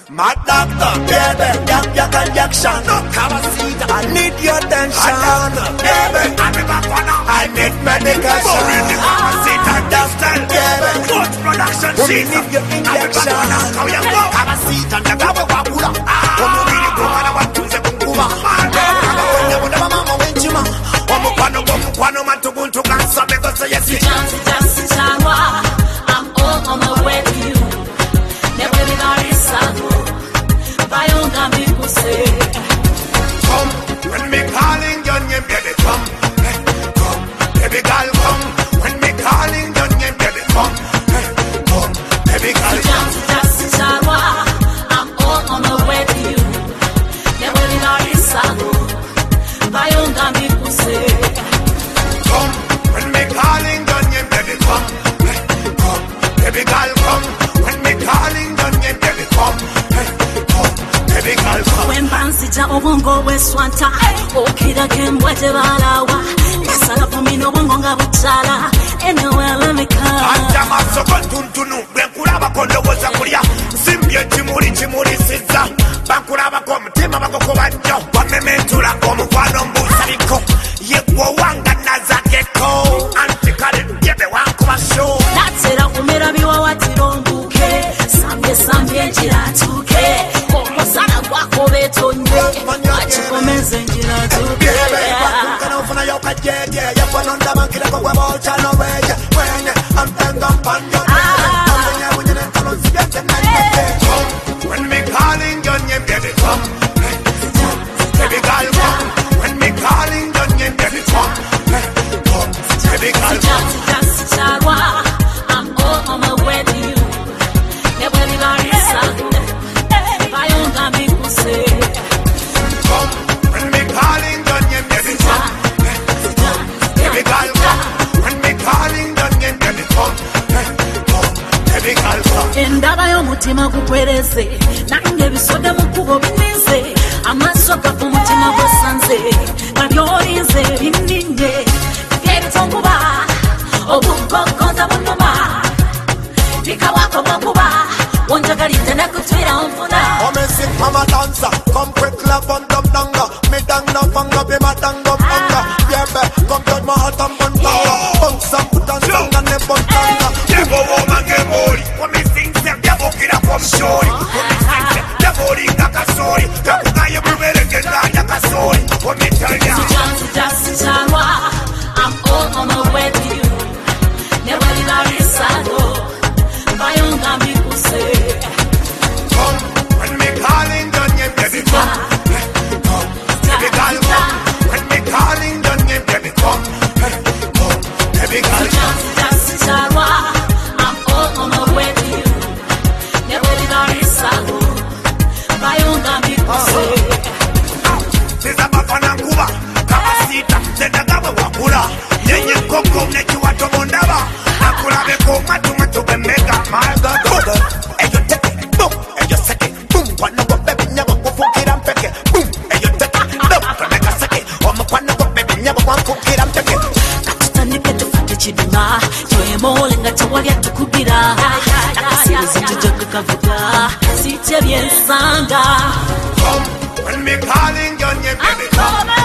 Mad doctor, baby, yak injection. No Kawasita, I need your attention. Baby, I need medication. Kawasita, understand, baby. Good production, we need your injection. Kawasita, ndagawa wabula. Omubiri kumana watuze kukuma. Mama wenchima. Omukwano matuguntu kansa mego say yes. Just I'm all on my way to you. Never been on this side. Bayonga people say, come when me calling your name, baby, come. Come, baby girl, come when me calling your name, baby, come. Come, baby girl, come. Just I'm all on my way to you. Never been on this side. Bayonga people say, come when me calling your name, baby, come. Come, baby girl, come when me calling your name, baby, come. When Bansija Obongo Westwanta, Okida Kembwete Balawa, Sala Pomino Bonga Butala, anywhere let me come. Antamaso Tuntunu, Bankuraba Kondo was a Korea, Simbia Timuri Siza, Bankuraba Kom, Timabako, Pamementura, Komuano Musariko, Yekwo Wanga Nazakeko, Antikari, get the Wankuma show. That's it, I'll meet a view what you don't bouquet, Sambe Giratuke. Sana kwako betonye achikomeze njira tuke kana ufuna yoka jeje yafanonda bankira kwa bocha no weje wenye amtenga panja when me calling your name baby come baby girl come when me calling your name baby come baby girl come I'm all on my way to you never leave our side. Say, come when me calling your name, baby, come. Baby girl, come when me calling your name, baby, come. Baby girl, come. Endaba y'omutima gukwereze, nange bisoda mu kubo bineze, amasoka ku mutima gwasanze, nabyolinze binninde, byebitonkuba, obugogonza bunuma, bikawako makuba. Wonjagalite nakutwira onfuna. Omesik mama dancer, come quick love on dum danga. Me danga fanga be matango fanga. Yebe, come touch my heart and bantanga. Bangsa putanga ne bantanga. Yebo woman gemori, wami sing se yebo kira kom shori. Wami sing se yebo ringa kasori. Kakuka yebo bere kendanya kasori. Wami tell ya. Just I'm all on my way to you. Never leave our side. Bayonga people say, come when me calling your name, baby, come. Come, baby girl, come when me calling your name, baby, come. Come, baby girl, come. Just I'm all on my way to you. Never leave our side. Bayonga people say, Siza bafana kuba, Kawasita, Zendagawa wakula. Yenye koko nechuwa tomondaba. Nakula beko matu bemega. My God, and you take it, boom, and you set it, boom. One of them baby never go for it, I'm pecking, boom, and you take it, boom, make a second. One of them baby never want for it, I'm pecking. Katani petu fati chidunga, joye molenga chawali atukubira. Nakasiri zinjujoka kavuga, sitye biensanga. Come when me calling your name, baby, come.